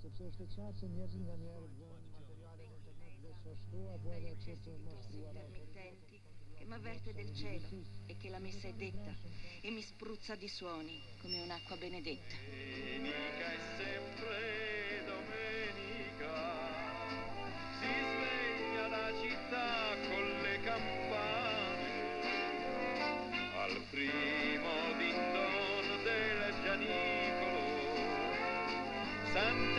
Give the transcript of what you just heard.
intermittenti che m'avverte del cielo e che la messa è detta e mi spruzza di suoni come un'acqua benedetta. Domenica è sempre domenica, si sveglia la città con le campane, al primo din-don del Gianicolo,